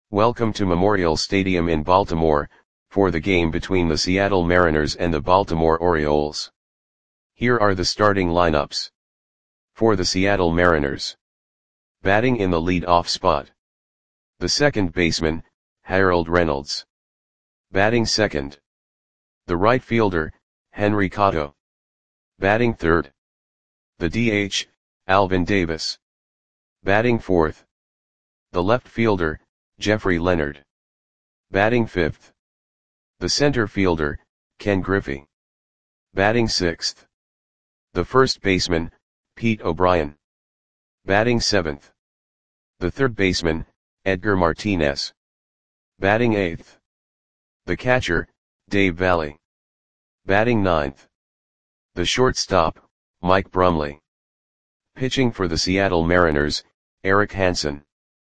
Welcome to Memorial Stadium in Baltimore, for the game between the Seattle Mariners and the Baltimore Orioles. Here are the starting lineups. For the Seattle Mariners. Batting in the lead-off spot. The second baseman, Harold Reynolds. Batting second. The right fielder, Henry Cotto. Batting third. The DH, Alvin Davis. Batting fourth. The left fielder, Jeffrey Leonard. Batting fifth. The center fielder, Ken Griffey. Batting sixth. The first baseman, Pete O'Brien. Batting seventh. The third baseman, Edgar Martinez. Batting eighth. The catcher, Dave Valle. Batting ninth. The shortstop, Mike Brumley. Pitching for the Seattle Mariners, Eric Hansen.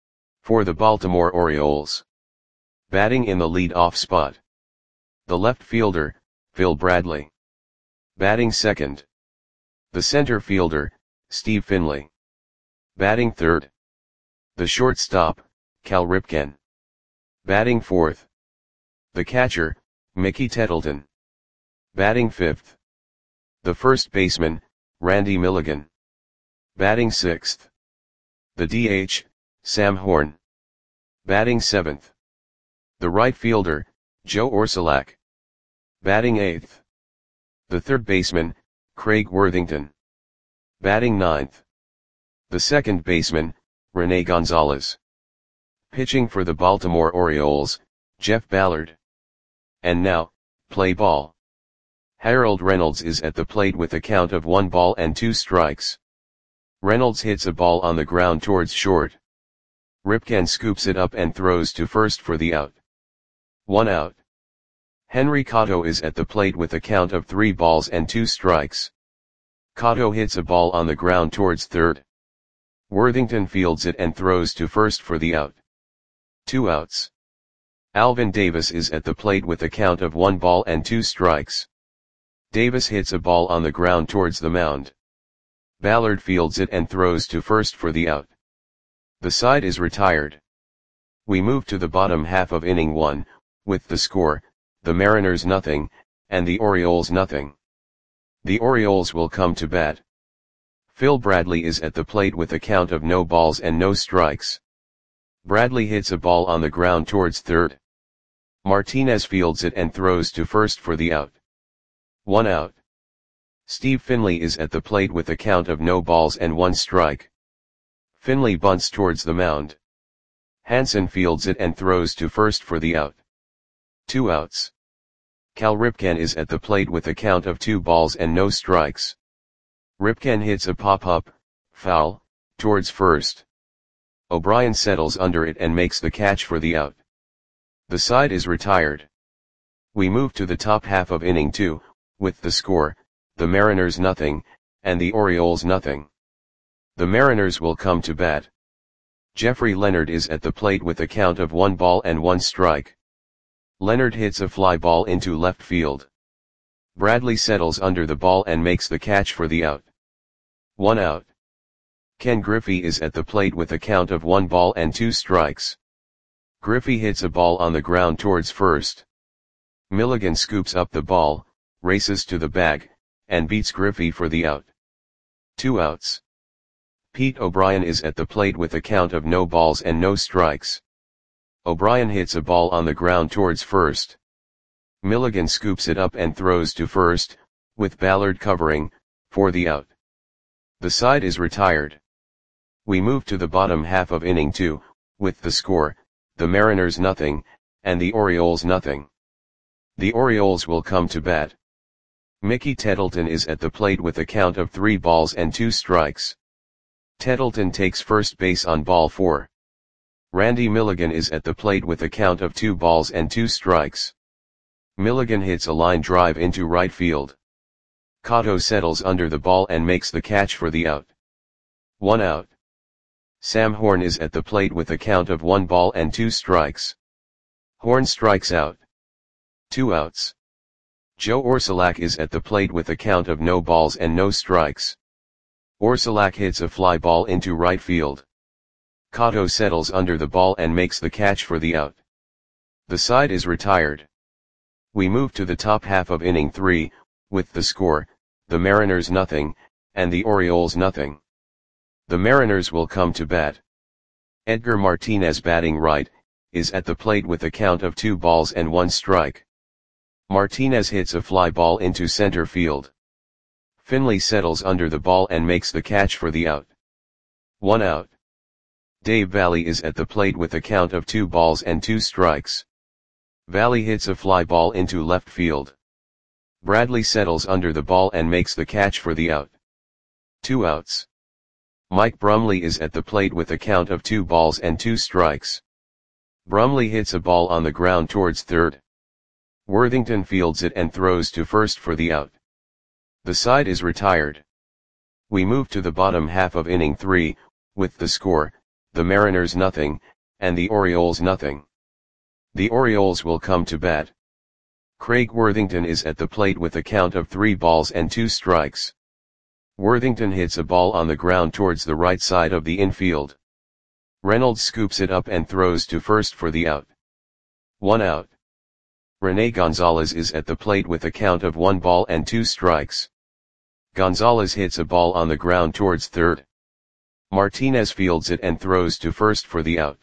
For the Baltimore Orioles. Batting in the lead-off spot. The left fielder, Phil Bradley. Batting second. The center fielder, Steve Finley. Batting third. The shortstop, Cal Ripken. Batting fourth. The catcher, Mickey Tettleton. Batting fifth. The first baseman, Randy Milligan. Batting sixth. The DH, Sam Horn. Batting seventh. The right fielder, Joe Orsulak. Batting eighth. The third baseman, Craig Worthington. Batting ninth. The second baseman, Rene Gonzalez. Pitching for the Baltimore Orioles, Jeff Ballard. And now, play ball. Harold Reynolds is at the plate with a count of 1 ball and 2 strikes. Reynolds hits a ball on the ground towards short. Ripken scoops it up and throws to first for the out. 1 out. Henry Cotto is at the plate with a count of 3 balls and 2 strikes. Cotto hits a ball on the ground towards third. Worthington fields it and throws to first for the out. 2 outs. Alvin Davis is at the plate with a count of 1 ball and 2 strikes. Davis hits a ball on the ground towards the mound. Ballard fields it and throws to first for the out. The side is retired. We move to the bottom half of inning 1, with the score, the Mariners nothing, and the Orioles nothing. The Orioles will come to bat. Phil Bradley is at the plate with a count of no balls and no strikes. Bradley hits a ball on the ground towards third. Martinez fields it and throws to first for the out. 1 out. Steve Finley is at the plate with a count of no balls and 1 strike. Finley bunts towards the mound. Hansen fields it and throws to first for the out. 2 outs. Cal Ripken is at the plate with a count of 2 balls and no strikes. Ripken hits a pop-up, foul, towards first. O'Brien settles under it and makes the catch for the out. The side is retired. We move to the top half of inning 2, with the score, the Mariners nothing, and the Orioles nothing. The Mariners will come to bat. Jeffrey Leonard is at the plate with a count of 1 ball and 1 strike. Leonard hits a fly ball into left field. Bradley settles under the ball and makes the catch for the out. 1 out. Ken Griffey is at the plate with a count of 1 ball and 2 strikes. Griffey hits a ball on the ground towards first. Milligan scoops up the ball, races to the bag, and beats Griffey for the out. 2 outs. Pete O'Brien is at the plate with a count of no balls and no strikes. O'Brien hits a ball on the ground towards first. Milligan scoops it up and throws to first, with Ballard covering, for the out. The side is retired. We move to the bottom half of inning 2, with the score, the Mariners nothing, and the Orioles nothing. The Orioles will come to bat. Mickey Tettleton is at the plate with a count of 3 balls and 2 strikes. Tettleton takes first base on ball 4. Randy Milligan is at the plate with a count of 2 balls and 2 strikes. Milligan hits a line drive into right field. Cotto settles under the ball and makes the catch for the out. 1 out. Sam Horn is at the plate with a count of 1 ball and 2 strikes. Horn strikes out. 2 outs. Joe Orsulak is at the plate with a count of no balls and no strikes. Orsulak hits a fly ball into right field. Cotto settles under the ball and makes the catch for the out. The side is retired. We move to the top half of inning 3, with the score, the Mariners nothing, and the Orioles nothing. The Mariners will come to bat. Edgar Martinez, batting right, is at the plate with a count of 2 balls and 1 strike. Martinez hits a fly ball into center field. Finley settles under the ball and makes the catch for the out. 1 out. Dave Valle is at the plate with a count of 2 balls and 2 strikes. Valle hits a fly ball into left field. Bradley settles under the ball and makes the catch for the out. 2 outs. Mike Brumley is at the plate with a count of 2 balls and 2 strikes. Brumley hits a ball on the ground towards third. Worthington fields it and throws to first for the out. The side is retired. We move to the bottom half of inning 3, with the score, the Mariners nothing, and the Orioles nothing. The Orioles will come to bat. Craig Worthington is at the plate with a count of 3 balls and 2 strikes. Worthington hits a ball on the ground towards the right side of the infield. Reynolds scoops it up and throws to first for the out. 1 out. Rene Gonzalez is at the plate with a count of 1 ball and 2 strikes. Gonzalez hits a ball on the ground towards third. Martinez fields it and throws to first for the out.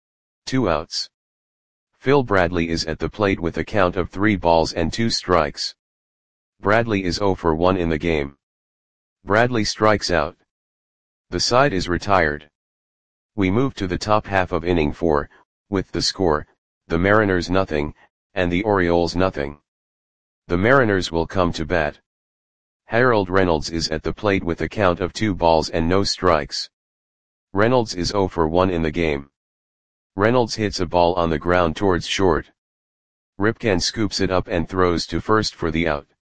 2 outs. Phil Bradley is at the plate with a count of 3 balls and 2 strikes. Bradley is 0 for 1 in the game. Bradley strikes out. The side is retired. We move to the top half of inning 4, with the score, the Mariners nothing, and the Orioles nothing. The Mariners will come to bat. Harold Reynolds is at the plate with a count of 2 balls and no strikes. Reynolds is 0 for 1 in the game. Reynolds hits a ball on the ground towards short. Ripken scoops it up and throws to first for the out.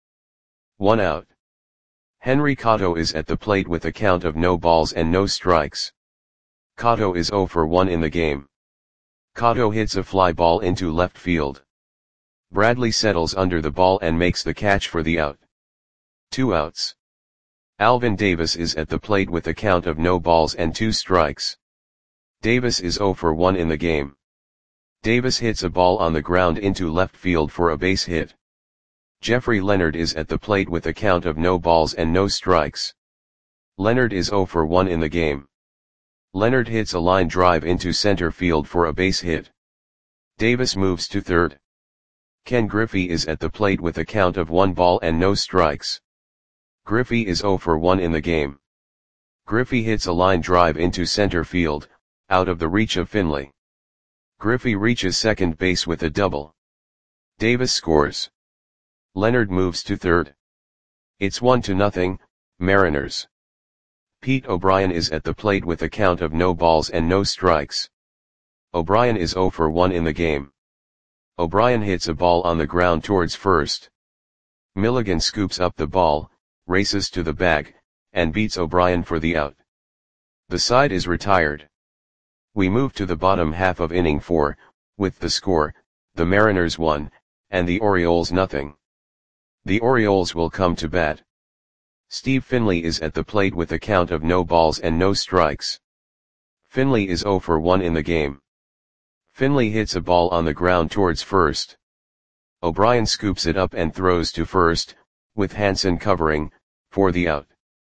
1 out. Henry Cotto is at the plate with a count of no balls and no strikes. Cotto is 0 for 1 in the game. Cotto hits a fly ball into left field. Bradley settles under the ball and makes the catch for the out. 2 outs. Alvin Davis is at the plate with a count of no balls and 2 strikes. Davis is 0 for 1 in the game. Davis hits a ball on the ground into left field for a base hit. Jeffrey Leonard is at the plate with a count of no balls and no strikes. Leonard is 0 for 1 in the game. Leonard hits a line drive into center field for a base hit. Davis moves to third. Ken Griffey is at the plate with a count of 1 ball and no strikes. Griffey is 0 for 1 in the game. Griffey hits a line drive into center field, out of the reach of Finley. Griffey reaches second base with a double. Davis scores. Leonard moves to third. It's 1-0, Mariners. Pete O'Brien is at the plate with a count of no balls and no strikes. O'Brien is 0 for 1 in the game. O'Brien hits a ball on the ground towards first. Milligan scoops up the ball, races to the bag, and beats O'Brien for the out. The side is retired. We move to the bottom half of inning 4, with the score, the Mariners 1, and the Orioles nothing. The Orioles will come to bat. Steve Finley is at the plate with a count of no balls and no strikes. Finley is 0 for 1 in the game. Finley hits a ball on the ground towards first. O'Brien scoops it up and throws to first, with Hansen covering, for the out.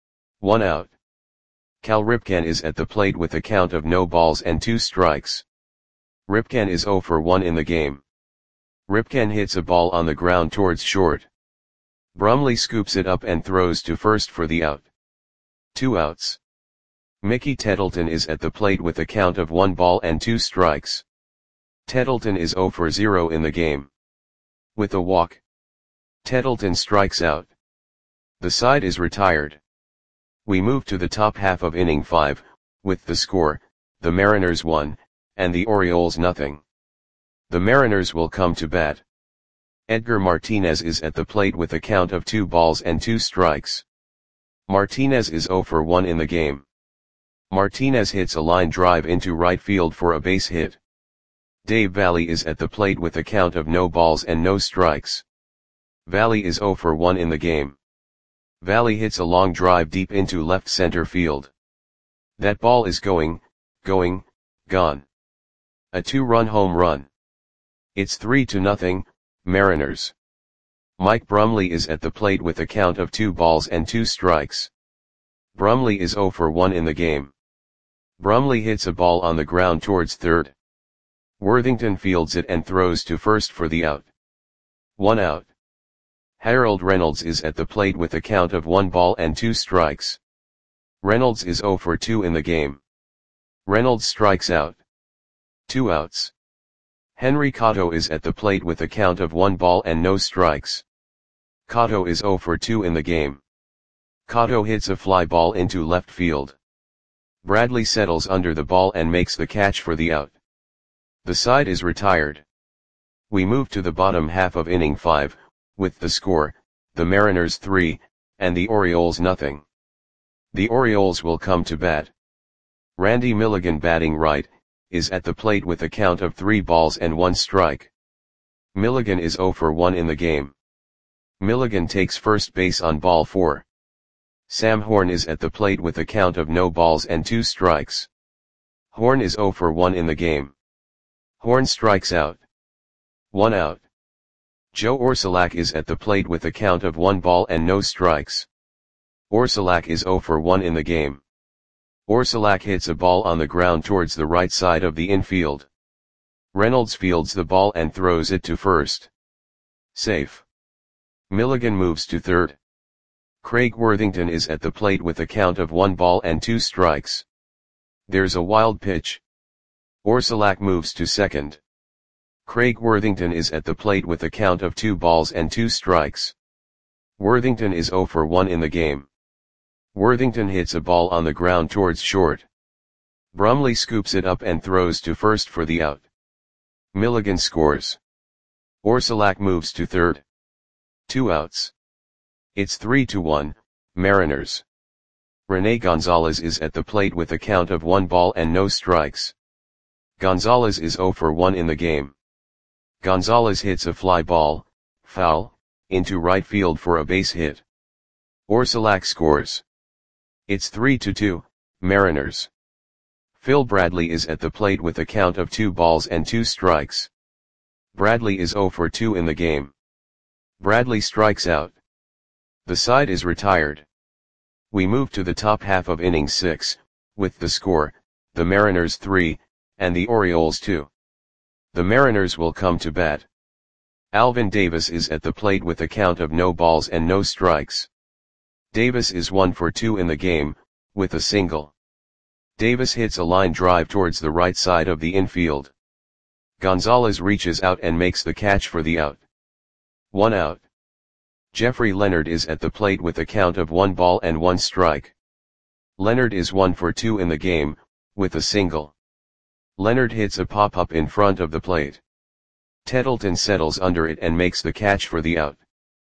1 out. Cal Ripken is at the plate with a count of no balls and 2 strikes. Ripken is 0 for 1 in the game. Ripken hits a ball on the ground towards short. Brumley scoops it up and throws to first for the out. 2 outs. Mickey Tettleton is at the plate with a count of 1 ball and 2 strikes. Tettleton is 0 for 0 in the game. With a walk, Tettleton strikes out. The side is retired. We move to the top half of inning 5, with the score, the Mariners 1, and the Orioles nothing. The Mariners will come to bat. Edgar Martinez is at the plate with a count of 2 balls and 2 strikes. Martinez is 0 for 1 in the game. Martinez hits a line drive into right field for a base hit. Dave Valle is at the plate with a count of no balls and no strikes. Valle is 0 for 1 in the game. Valle hits a long drive deep into left center field. That ball is going, gone. A 2-run home run. It's 3-0, Mariners. Mike Brumley is at the plate with a count of 2 balls and 2 strikes. Brumley is 0 for 1 in the game. Brumley hits a ball on the ground towards third. Worthington fields it and throws to first for the out. 1 out. Harold Reynolds is at the plate with a count of 1 ball and 2 strikes. Reynolds is 0 for 2 in the game. Reynolds strikes out. 2 outs. Henry Cotto is at the plate with a count of 1 ball and no strikes. Cotto is 0 for 2 in the game. Cotto hits a fly ball into left field. Bradley settles under the ball and makes the catch for the out. The side is retired. We move to the bottom half of inning 5, with the score, the Mariners 3, and the Orioles 0. The Orioles will come to bat. Randy Milligan, batting right, is at the plate with a count of 3 balls and 1 strike. Milligan is 0 for 1 in the game. Milligan takes first base on ball 4. Sam Horn is at the plate with a count of no balls and 2 strikes. Horn is 0 for 1 in the game. Horn strikes out. 1 out. Joe Orsulak is at the plate with a count of 1 ball and no strikes. Orsulak is 0 for 1 in the game. Orsulak hits a ball on the ground towards the right side of the infield. Reynolds fields the ball and throws it to first. Safe. Milligan moves to third. Craig Worthington is at the plate with a count of 1 ball and 2 strikes. There's a wild pitch. Orsulak moves to second. Craig Worthington is at the plate with a count of 2 balls and 2 strikes. Worthington is 0 for 1 in the game. Worthington hits a ball on the ground towards short. Brumley scoops it up and throws to first for the out. Milligan scores. Orsulak moves to third. 2 outs. It's 3-1, Mariners. Rene Gonzalez is at the plate with a count of 1 ball and no strikes. Gonzalez is 0 for 1 in the game. Gonzalez hits a fly ball, foul, into right field for a base hit. Orsulak scores. It's 3-2, Mariners. Phil Bradley is at the plate with a count of 2 balls and 2 strikes. Bradley is 0 for 2 in the game. Bradley strikes out. The side is retired. We move to the top half of inning 6, with the score, the Mariners 3, and the Orioles 2. The Mariners will come to bat. Alvin Davis is at the plate with a count of no balls and no strikes. Davis is 1 for 2 in the game, with a single. Davis hits a line drive towards the right side of the infield. Gonzalez reaches out and makes the catch for the out. 1 out. Jeffrey Leonard is at the plate with a count of 1 ball and 1 strike. Leonard is 1 for 2 in the game, with a single. Leonard hits a pop-up in front of the plate. Tettleton settles under it and makes the catch for the out.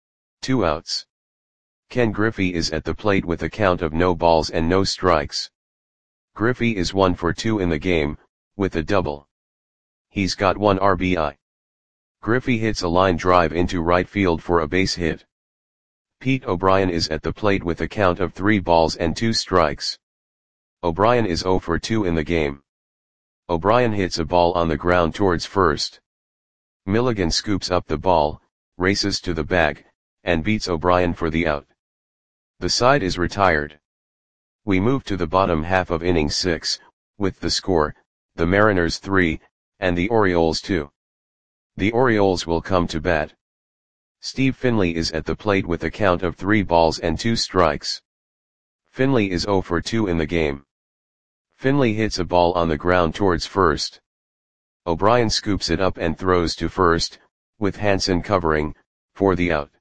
2 outs. Ken Griffey is at the plate with a count of no balls and no strikes. Griffey is 1 for 2 in the game, with a double. He's got 1 RBI. Griffey hits a line drive into right field for a base hit. Pete O'Brien is at the plate with a count of 3 balls and 2 strikes. O'Brien is 0 for 2 in the game. O'Brien hits a ball on the ground towards first. Milligan scoops up the ball, races to the bag, and beats O'Brien for the out. The side is retired. We move to the bottom half of inning 6, with the score, the Mariners 3, and the Orioles 2. The Orioles will come to bat. Steve Finley is at the plate with a count of 3 balls and 2 strikes. Finley is 0 for 2 in the game. Finley hits a ball on the ground towards first. O'Brien scoops it up and throws to first, with Hansen covering, for the out.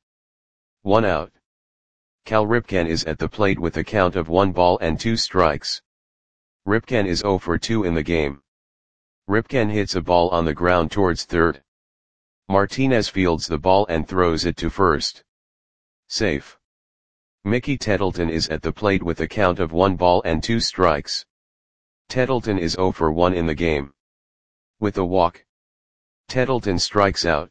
1 out. Cal Ripken is at the plate with a count of 1 ball and 2 strikes. Ripken is 0 for 2 in the game. Ripken hits a ball on the ground towards third. Martinez fields the ball and throws it to first. Safe. Mickey Tettleton is at the plate with a count of 1 ball and 2 strikes. Tettleton is 0 for 1 in the game. With a walk. Tettleton strikes out.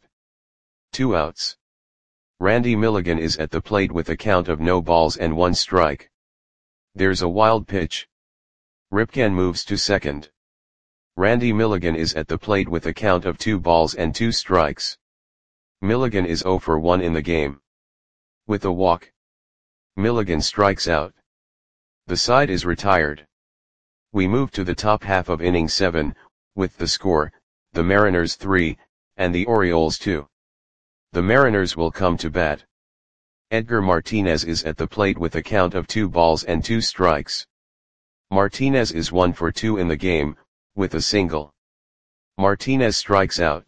2 outs. Randy Milligan is at the plate with a count of no balls and 1 strike. There's a wild pitch. Ripken moves to second. Randy Milligan is at the plate with a count of 2 balls and 2 strikes. Milligan is 0 for 1 in the game. With a walk, Milligan strikes out. The side is retired. We move to the top half of inning 7, with the score, the Mariners 3, and the Orioles 2. The Mariners will come to bat. Edgar Martinez is at the plate with a count of 2 balls and 2 strikes. Martinez is 1 for 2 in the game, with a single. Martinez strikes out.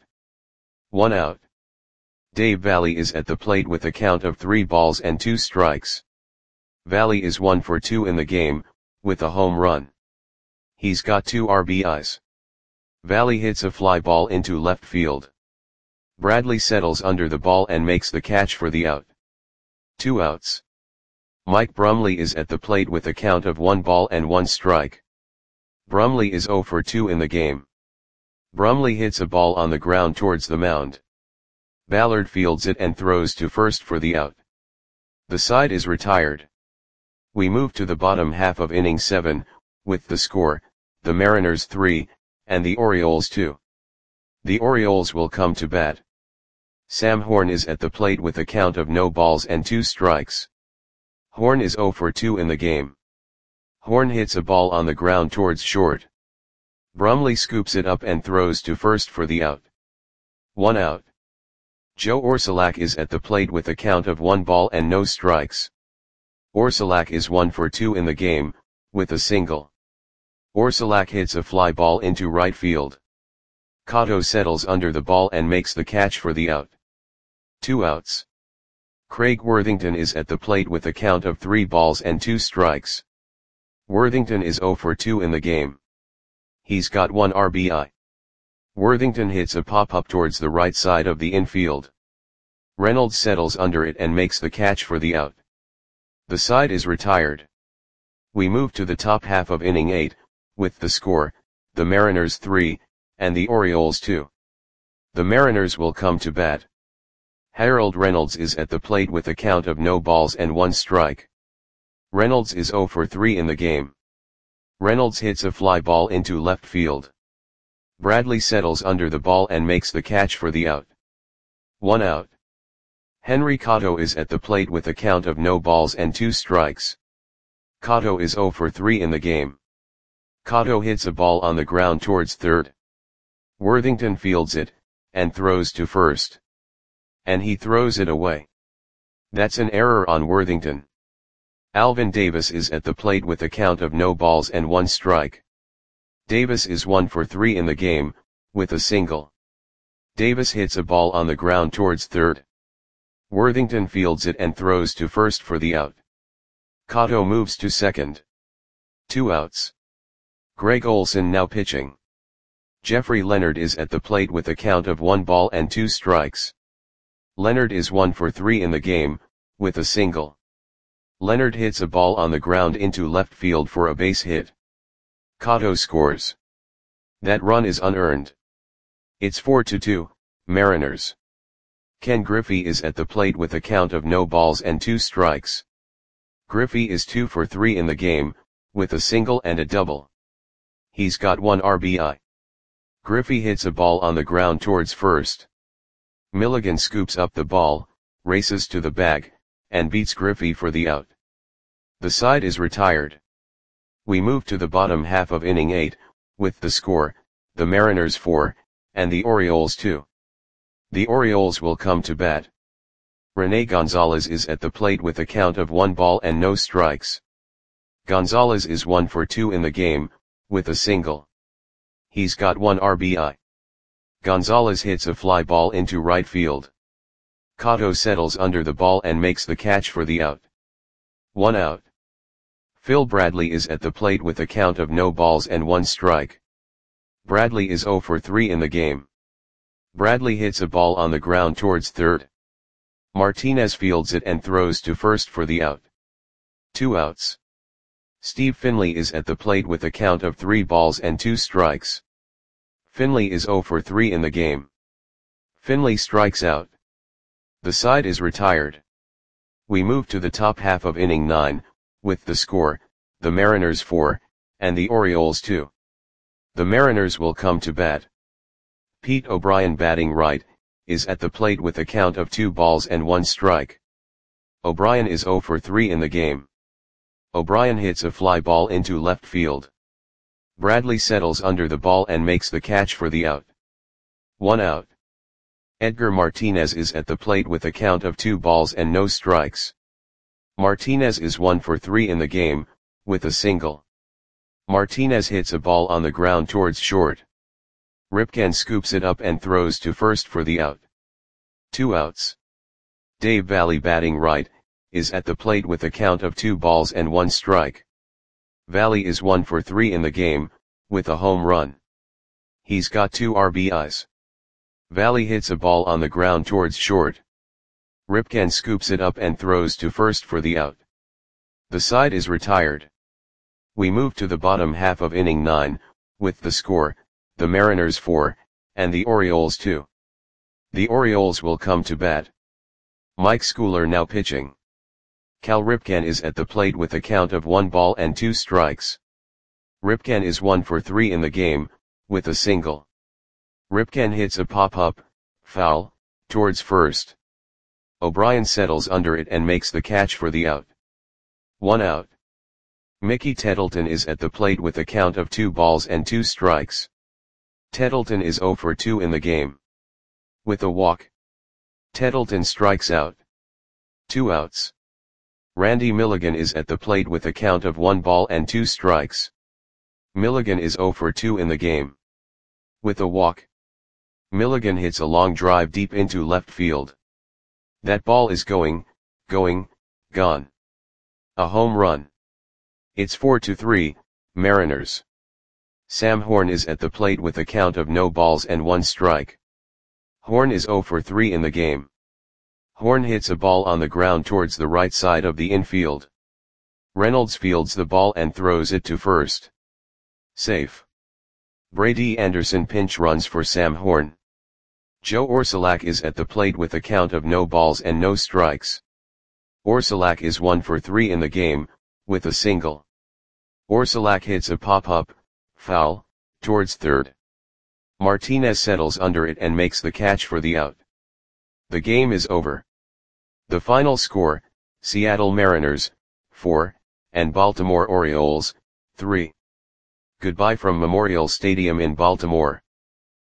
1 out. Dave Valle is at the plate with a count of 3 balls and 2 strikes. Valle is 1 for 2 in the game, with a home run. He's got 2 RBIs. Valle hits a fly ball into left field. Bradley settles under the ball and makes the catch for the out. 2 outs. Mike Brumley is at the plate with a count of 1 ball and 1 strike. Brumley is 0 for 2 in the game. Brumley hits a ball on the ground towards the mound. Ballard fields it and throws to first for the out. The side is retired. We move to the bottom half of inning 7, with the score, the Mariners 3, and the Orioles 2. The Orioles will come to bat. Sam Horn is at the plate with a count of no balls and 2 strikes. Horn is 0 for 2 in the game. Horn hits a ball on the ground towards short. Brumley scoops it up and throws to first for the out. 1 out. Joe Orsulak is at the plate with a count of 1 ball and no strikes. Orsulak is 1 for 2 in the game, with a single. Orsulak hits a fly ball into right field. Cotto settles under the ball and makes the catch for the out. 2 outs. Craig Worthington is at the plate with a count of 3 balls and 2 strikes. Worthington is 0 for 2 in the game. He's got 1 RBI. Worthington hits a pop-up towards the right side of the infield. Reynolds settles under it and makes the catch for the out. The side is retired. We move to the top half of inning 8, with the score, the Mariners 3, and the Orioles 2. The Mariners will come to bat. Harold Reynolds is at the plate with a count of no balls and 1 strike. Reynolds is 0 for 3 in the game. Reynolds hits a fly ball into left field. Bradley settles under the ball and makes the catch for the out. 1 out. Henry Cotto is at the plate with a count of no balls and 2 strikes. Cotto is 0 for 3 in the game. Cotto hits a ball on the ground towards third. Worthington fields it, and throws to first. And he throws it away. That's an error on Worthington. Alvin Davis is at the plate with a count of no balls and 1 strike. Davis is 1 for 3 in the game, with a single. Davis hits a ball on the ground towards third. Worthington fields it and throws to first for the out. Cotto moves to second. 2 outs. Greg Olson now pitching. Jeffrey Leonard is at the plate with a count of 1 ball and 2 strikes. Leonard is 1 for 3 in the game, with a single. Leonard hits a ball on the ground into left field for a base hit. Cotto scores. That run is unearned. It's 4-2, Mariners. Ken Griffey is at the plate with a count of no balls and 2 strikes. Griffey is 2 for 3 in the game, with a single and a double. He's got 1 RBI. Griffey hits a ball on the ground towards first. Milligan scoops up the ball, races to the bag, and beats Griffey for the out. The side is retired. We move to the bottom half of inning 8, with the score, the Mariners 4, and the Orioles 2. The Orioles will come to bat. Rene Gonzalez is at the plate with a count of 1 ball and no strikes. Gonzalez is 1 for 2 in the game, with a single. He's got 1 RBI. Gonzalez hits a fly ball into right field. Cotto settles under the ball and makes the catch for the out. 1 out. Phil Bradley is at the plate with a count of no balls and 1 strike. Bradley is 0 for 3 in the game. Bradley hits a ball on the ground towards third. Martinez fields it and throws to first for the out. 2 outs. Steve Finley is at the plate with a count of 3 balls and 2 strikes. Finley is 0 for 3 in the game. Finley strikes out. The side is retired. We move to the top half of inning 9, with the score, the Mariners 4, and the Orioles 2. The Mariners will come to bat. Pete O'Brien, batting right, is at the plate with a count of 2 balls and 1 strike. O'Brien is 0 for 3 in the game. O'Brien hits a fly ball into left field. Bradley settles under the ball and makes the catch for the out. 1 out. Edgar Martinez is at the plate with a count of 2 balls and no strikes. Martinez is 1 for 3 in the game, with a single. Martinez hits a ball on the ground towards short. Ripken scoops it up and throws to first for the out. 2 outs. Dave Valle, batting right, is at the plate with a count of 2 balls and 1 strike. Valle is 1 for 3 in the game, with a home run. He's got 2 RBIs. Valle hits a ball on the ground towards short. Ripken scoops it up and throws to first for the out. The side is retired. We move to the bottom half of inning 9, with the score, the Mariners 4, and the Orioles 2. The Orioles will come to bat. Mike Schooler now pitching. Cal Ripken is at the plate with a count of 1 ball and 2 strikes. Ripken is 1 for 3 in the game, with a single. Ripken hits a pop-up, foul, towards first. O'Brien settles under it and makes the catch for the out. 1 out. Mickey Tettleton is at the plate with a count of 2 balls and 2 strikes. Tettleton is 0 for 2 in the game. With a walk. Tettleton strikes out. 2 outs. Randy Milligan is at the plate with a count of 1 ball and 2 strikes. Milligan is 0 for 2 in the game. With a walk. Milligan hits a long drive deep into left field. That ball is gone. A home run. It's 4-3, Mariners. Sam Horn is at the plate with a count of no balls and 1 strike. Horn is 0 for 3 in the game. Horn hits a ball on the ground towards the right side of the infield. Reynolds fields the ball and throws it to first. Safe. Brady Anderson pinch runs for Sam Horn. Joe Orsulak is at the plate with a count of no balls and no strikes. Orsulak is 1 for 3 in the game, with a single. Orsulak hits a pop-up, foul, towards third. Martinez settles under it and makes the catch for the out. The game is over. The final score, Seattle Mariners, 4, and Baltimore Orioles, 3. Goodbye from Memorial Stadium in Baltimore.